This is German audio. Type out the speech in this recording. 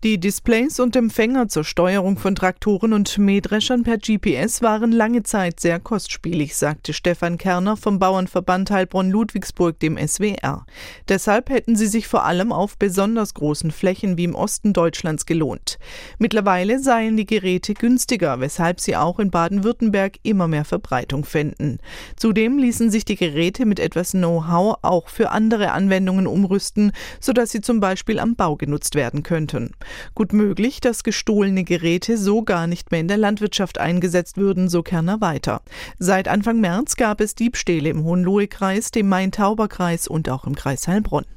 Die Displays und Empfänger zur Steuerung von Traktoren und Mähdreschern per GPS waren lange Zeit sehr kostspielig, sagte Stefan Kerner vom Bauernverband Heilbronn-Ludwigsburg dem SWR. Deshalb hätten sie sich vor allem auf besonders großen Flächen wie im Osten Deutschlands gelohnt. Mittlerweile seien die Geräte günstiger, weshalb sie auch in Baden-Württemberg immer mehr Verbreitung fänden. Zudem ließen sich die Geräte mit etwas Know-how auch für andere Anwendungen umrüsten, sodass sie zum Beispiel am Bau genutzt werden könnten. Gut möglich, dass gestohlene Geräte so gar nicht mehr in der Landwirtschaft eingesetzt würden, so Kerner weiter. Seit Anfang März gab es Diebstähle im Hohenlohe-Kreis, dem Main-Tauber-Kreis und auch im Kreis Heilbronn.